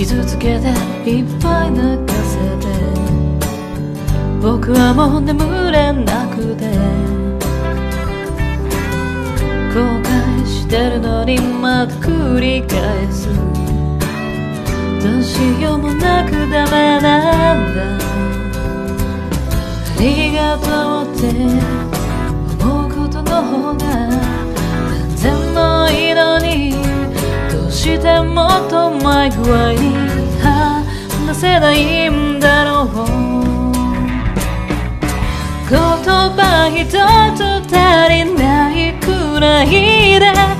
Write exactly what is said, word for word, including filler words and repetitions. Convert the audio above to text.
傷つけていっぱい泣かせて、僕はもう眠れなくて、後悔してるのにまた繰り返す。どうしようもなくダメなんだ。ありがとうって思うことの方が何でもいいのに、どうしてもっと前具合に話せないんだろう。言葉一つ足りないくらいで